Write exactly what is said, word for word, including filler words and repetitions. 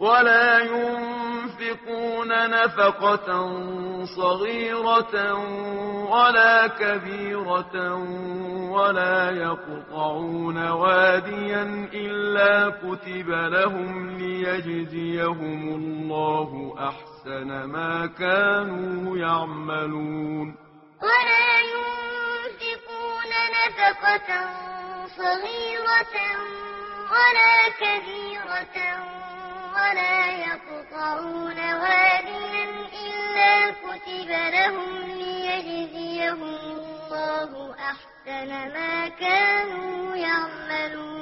ولا ينفقون نفقة صغيرة ولا كبيرة ولا يقطعون واديا إلا كتب لهم ليجزيهم الله أحسن ما كانوا يعملون. ولا ينفقون نفقة صغيرة ولا كبيرة ولا يقطعون واديا إلا كتب لهم ليجزيهم الله أحسن ما كانوا يعملون.